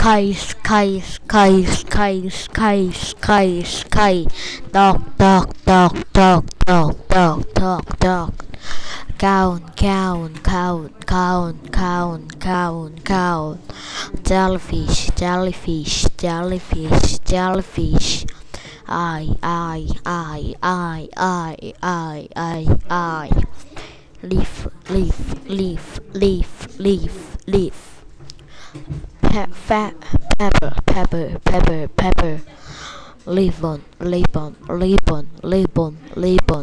Kite, dog. Count. Jellyfish. I. Leaf. Pepper. Ribbon.